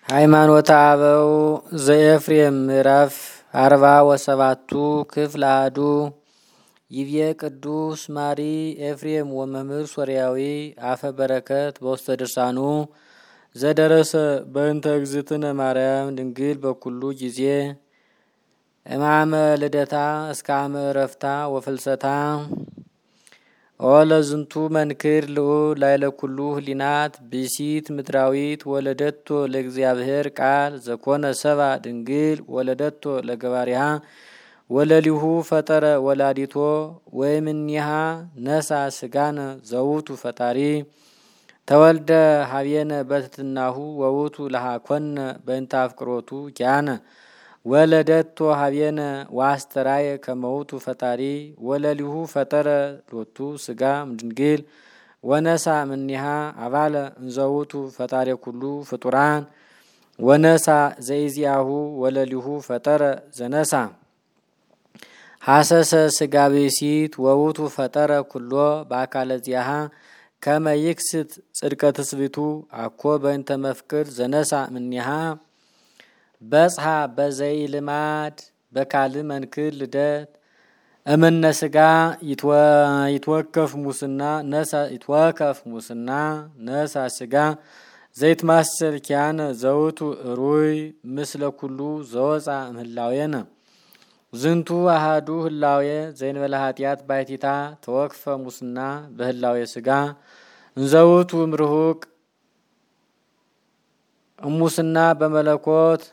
ሃይማኖተ አበው ዘኤፍሬም ምዕራፍ 47 ክፍል አሐዱ ይቤ ቅዱስ ማሪ ኤፍሬም ወመምህር ሶርያዊ አፈ በረከት በውስተ ድርሳኑ ዘደረሰ በእንተ እግዝእትነ ማርያም ድንግል በኩሉ ጊዜ እማመ ልደታ እስከ አመ ዕረፍታ ወፍልሰታ ወለዝንቱ መንክር ልዑል ላይለ ኩሉ ህሊናት ብእሲት ምድራዊት ወለደቶ ለእግዚአብሔር ቃል ዘኮነ ሰባ ድንግል ወለደቶ ለገባሪሃ ወለሊሁ ፈጠረ ወላዲቶ ወይምኒሃ ነሳ ስጋነ ዘውቱ ፈጣሪ ተወልደ ሀብየነ በትትናሁ ወውቱ ለሃኮነ በእንተ አፍቅሮቱ ኪያነ ወለደቶ ሀብየነ ዋስተራየ ከመውቱ ፈጣሪ ወለሊሁ ፈጠረ ሎቱ ስጋ ድንግል ወነሳ ምኒሃ አባለ እንዘውቱ ፈጣሪ ኩሉ ፍጡራን ወነሳ ዘይዚያሁ ወለሊሁ ፈጠረ ዘነሳ ሐሰሰ ስጋ ብእሲት ወውቱ ፈጠረ ኩሎ በአካለ ዚያሃ ከመ ይክስት ጽድቀ ትስብእቱ አኮ በእንተ መፍቅር ዘነሳ ምኒሃ በጽሐ በዘይ ልማድ በካል መንክር ልደት እምነ ስጋ ይትወከፍ ሙስና ነሳ ስጋ ዘይት ማሰል ኪያነ ዘውቱ ሩይ ምስለ ኩሉ ዘወፃ ምህላዌነ ዝንቱ አሃዱ ህላዌ ዘይንበለ ኃጢአት ባይቲታ ተወክፈ ሙስና በህላዌ ስጋ እንዘውቱ ምርሁቅ ሙስና በመለኮት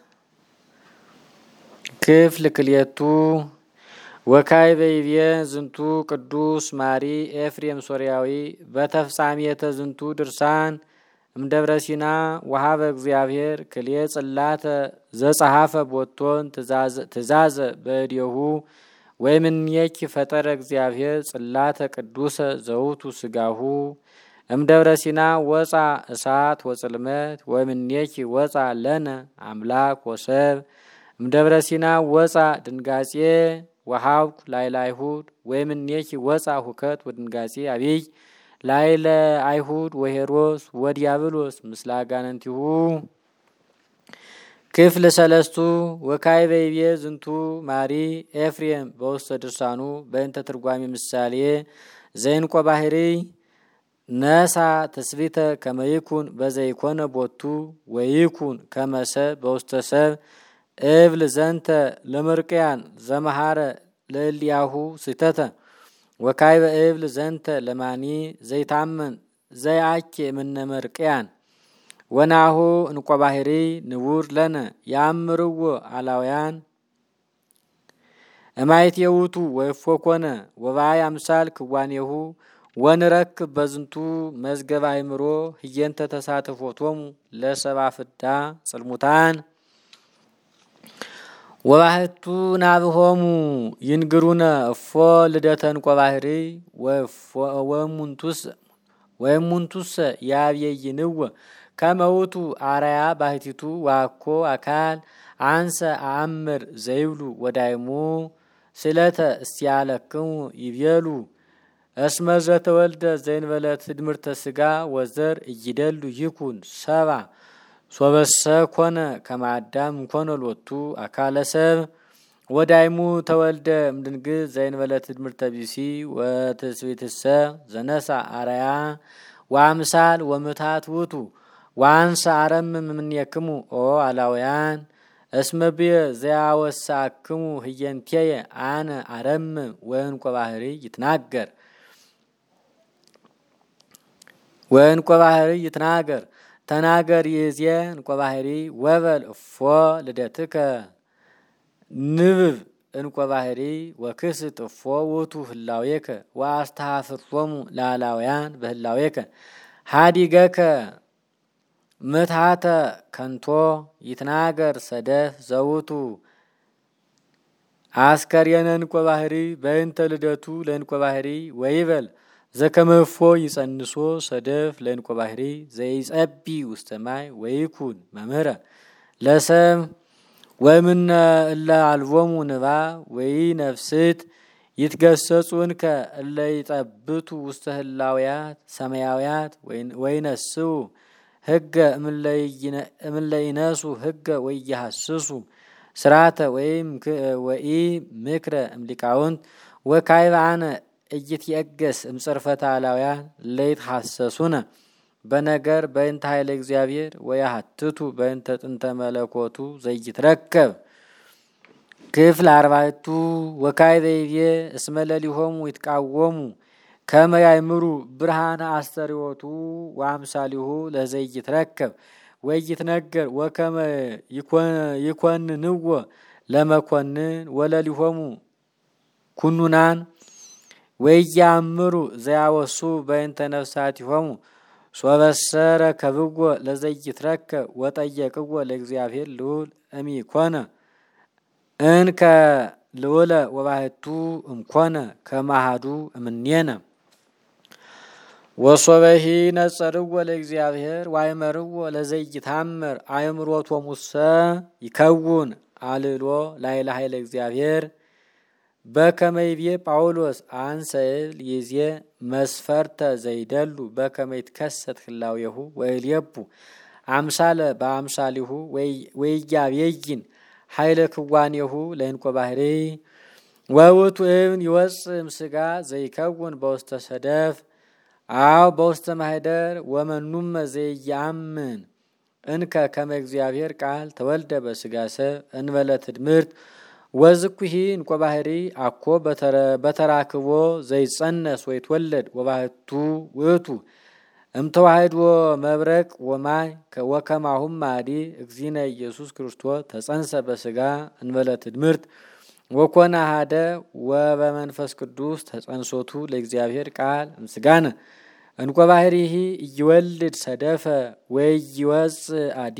ክፍል ክልኤቱ ወካይ በይቤ ዝንቱ ቅዱስ ማሪ ኤፍሬም ሶርያዊ በተፍጻሜተ ዝንቱ ድርሳን እምደብረ ሲና ወሃበ እግዚአብሔር ክልኤ ጽላተ ዘጸሐፈ ቦቶን ትእዛዘ በእዴሁ ወይምኔኪ ፈጠረ እግዚአብሔር ጽላተ ቅዱሰ ዘውቱ ስጋሁ እምደብረ ሲና ወፃ እሳት ወጽልመት ወይምኔኪ ወፃ ለነ አምላክ ወሰብ እምደብረ ሲና ወፃ ድንጋጼ ወሃብኩ ላይለ አይሁድ ወይምኔኪ ወፃ ሁከት ወድንጋጼ አብይ ላይለ አይሁድ ወሄሮስ ወዲያብሎስ ምስለ አጋንንቲሁ ክፍል ሰለስቱ ወካይ በይቤ ዝንቱ ማሪ ኤፍሬም በውስተ ድርሳኑ በእንተ ትርጓሜ ምሳሌ ዘይንቆ ባህሪ ነሳ ተስቢተ ከመይኩን በዘይኮነ ቦቱ ወይኩን ከመሰብ በውስተ ሰብ እብል ዘንተ ለመርቅያን ዘመሃረ ለእልያሁ ስህተተ ወካይ በእብል ዘንተ ለማኒ ዘይታመን ዘይአኬ ምነ መርቅያን ወናሁ እንቆ ባህሪ ንቡር ለነ ያምርዎ አላውያን እማይት የውቱ ወይፎኮነ ወባይ አምሳል ክዋኔሁ ወንረክብ በዝንቱ መዝገበ አእምሮ ህየንተ ተሳትፎቶሙ ለሰባ ፍዳ ጽልሙታን ወባህቱ ናብሆሙ ይንግሩነ እፎ ልደተ እንቆ ባህሪ ወሙንቱስ ያብየይንወ ከመውቱ አራያ ባህቲቱ ዋኮ አካል አንሰ አእምር ዘይብሉ ወዳይሙ ስለተ እስያለክሙ ይቤሉ እስመ ዘተወልደ ዘይንበለ ትድምርተ ስጋ ወዘር እይደሉ ይኩን ሰባ ሶበሰ ኮነ ከማዳም ኮነ ሎቱ አካለ ሰብ ወዳይሙ ተወልደ እምድንግል ዘይንበለ ትድምርተ ቢሲ ወትስብእትሰ ዘነሳ አራያ ወአምሳል ወምታት ውቱ ዋንሰ አረምም እምኔክሙ ኦ አላውያን እስመ ብየ ዘያወሳክሙ ህየንቴየ አነ አረምም ወእንቆ ባህሪ ይትናገር ተናገር ይዜ እንቆ ባህሪ ወበል እፎ ልደትከ ንብብ እንቆ ባህሪ ወክስት እፎ ውቱ ህላዌከ ወአስተሐፍሮሙ ላላውያን በህላዌከ ሃዲገከ ምትሃተ ከንቶ ይትናገር ሰደፍ ዘውቱ አስከሬነ እንቆ ባህሪ በእንተ ልደቱ ለእንቆ ባህሪ ወይበል ዘከመፎ ይጸንሶ ሰደፍ ለእንቆ ባህሪ ዘይጸቢ ውስተ ማይ ወይኩን መምህረ ለሰም ወምነ እለ አልቦሙ ንባ ወይ ነፍስት ይትገሰጹንከ እለ ይጠብቱ ውስተ ህላውያት ሰማያውያት ወይነስው ሕገ እምለይነሱ ሕገ ወይሐስሱ ስርዓተ ወኢ ምክረ እምሊቃውንት ወካዕበ አነ ኢይትየገስ እምጽርፈተ አላውያን ለይትሐሰሱነ በነገር በእንተ ኃይለ እግዚአብሔር ወያሐትቱ በእንተ ጥንተ መለኮቱ ዘይትረከብ። ክፍል 4 ወካዕበ ይቤ እስመ ለሊሆሙ ይትቃወሙ ከመ ያእምሩ ብርሃነ አስተርእዮቱ ወአምሳሊሁ ለዘይትረከብ ወይትነገር ወከመ ይኮንንዎ ለመኮንን ወለሊሆሙ ኩኑናን ወያእምሩ ዘያወሱ በእንተ ነፍሳቲሆሙ ሶበሰረ ከብዎ ለዘይትረከብ ወጠየቅዎ ለእግዚአብሔር ልዑል እምይኮነ እንከ ልዑለ ወባሕቱ እምኮነ ከማሃዱ እምኔነ ወሶበሂ ነጸርዎ ለእግዚአብሔር ዋይመርዎ ለዘይታመር አእምሮቶሙሰ ይከውን አልሎ ላዕለ ኃይለ እግዚአብሔር በከመ ይቤ ጳውሎስ አንሰ እብል ይእዜ መስፈርተ ዘይደሉ በከመ ይትከሰት ህላዌሁ ወይልየቡ አምሳለ በአምሳሊሁ ወይያቤይን ኃይለ ክዋኔሁ ለእንቆ ባህሪ ወውእቱ እብን ይወፅእ እምሥጋ ዘይከውን በውስተ ሰደፍ አው በውስተ ማኅደር ወመኑመ ዘይአምን እንከ ከመ እግዚአብሔር ቃል ተወልደ በሥጋ ሰብ እንበለ ትድምርት ወዝኩሂ እንቆ ባህሪ አኮ በተራክቦ ዘይጸነስ ወይትወለድ ወባሕቱ ውእቱ እምተዋሕዶ መብረቅ ወማይ ወከማሁም ማዲ እግዚእነ ኢየሱስ ክርስቶስ ተጸንሰ በሥጋ እንበለ ትድምርት ወኮነ አሐደ ወበመንፈስ ቅዱስ ተጸንሶቱ ለእግዚአብሔር ቃል እምሥጋነ እንቆ ባህሪሂ እይወልድ ሰደፈ ወይወፅእ አዲ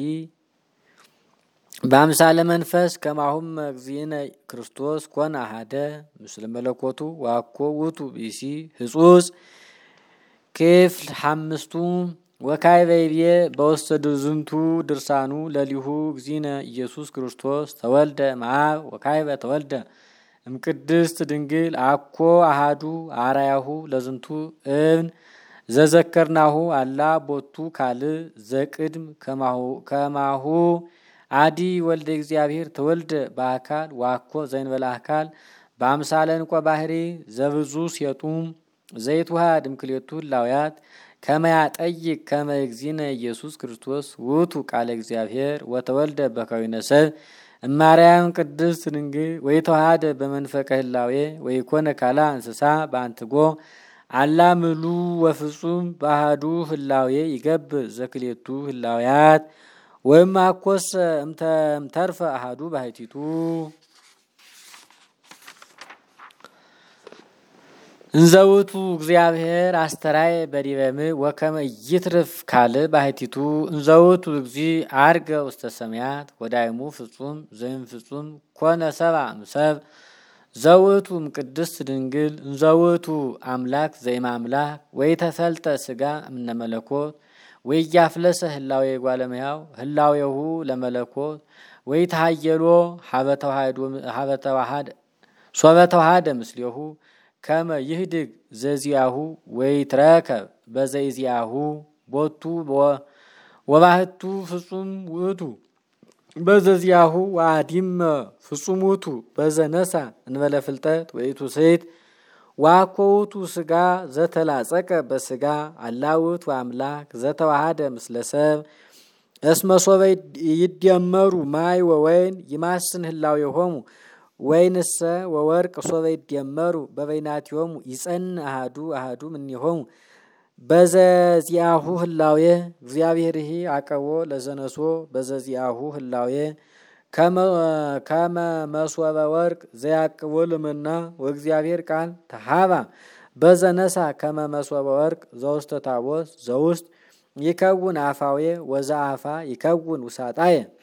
በአምሳለ መንፈስ ከማሁም እግዚእነ ክርስቶስ ኮነ አሐደ ምስለ መለኮቱ ዋኮ ውእቱ ብእሲ ሕጹጽ። ክፍል 5 ወካዕበ ይቤ በውስተ ዝንቱ ድርሳኑ ለሊሁ እግዚእነ ኢየሱስ ክርስቶስ ተወልደ እምአብ ወካዕበ ተወልደ እምቅድስት ድንግል አኮ አሐዱ አርአያሁ ለዝንቱ እብን ዘዘከርናሁ አላ ቦቱ ካልእ ዘቅድም ከማሁ አዲ ወልደ እግዚአብሔር ተወልደ በአካል ዋኮ ዘእንበለ አካል በአምሳለ እንቆ ባህሪ ዘብዙ ሴጡም ዘይትዋሃድ እምክልኤቱ ህላውያት ከመ ያጠይቅ ከመ እግዚእነ ኢየሱስ ክርስቶስ ውእቱ ቃለ እግዚአብሔር ወተወልደ በከዊነ ሰብ እማርያም ቅድስት ድንግል ወይተዋሃደ በመንፈቀ ህላዌ ወይኮነ ካልአ እንስሳ በአንትጎ አላ ምሉ ወፍጹም በአሐዱ ህላዌ ይገብር ዘክልኤቱ ህላውያት ወይም አኮሰ እምተርፈ አሐዱ ባሕቲቱ እንዘውቱ እግዚአብሔር አስተራየ በዲበ ምድር ወከመ ይትርፍ ካልእ ባሕቲቱ እንዘውቱ እግዚእ አርገ ውስተ ሰማያት ወዳይሙ ፍጹም ዘእምፍጹም ኮነ ሰብአ እምሰብ ዘውቱ እምቅድስት ድንግል እንዘውቱ አምላክ ዘእምአምላክ ወይተፈልጠ ሥጋ እምነ መለኮት ወይያፍለሰ ህላዌ እጓለ እመሕያው ህላዌሁ ለመለኮት ወይተሃየሎ ሀበ ተዋሃደ ሶበ ተዋሃደ ምስሌሁ ከመ ይህድግ ዘዚአሁ ወይትረከብ በዘይዚአሁ ቦቱ ወባሕቱ ፍጹም ውእቱ በዘዚአሁ ወአዲመ ፍጹም ውእቱ በዘነሳ እንበለ ፍልጠት ወይቱ ሴት ዋኮ ውእቱ ሥጋ ዘተላጸቀ በሥጋ አላ ውእቱ አምላክ ዘተዋሃደ ምስለ ሰብ እስመ ሶበ ይደመሩ ማይ ወወይን ይማስን ህላዌሆሙ ወይንሰ ወወርቅ ሶበ ይደመሩ በበይናቲሆሙ ይጸንዕ አሐዱ አሐዱ እምኔሆሙ በዘዚአሁ ህላዌ እግዚአብሔርሂ አቀቦ ለዘነሶ በዘዚአሁ ህላዌ ከመ መሶበ ወርቅ ዘያቅቦ ለመና ወእግዚአብሔር ቃል ተሃባ በዘነሳ ከመ መሶበ ወርቅ ዘውስተ ታቦት ዘውስጥ ይከውን አፋዌ ወዘአፋ ይከውን ውሳጣየ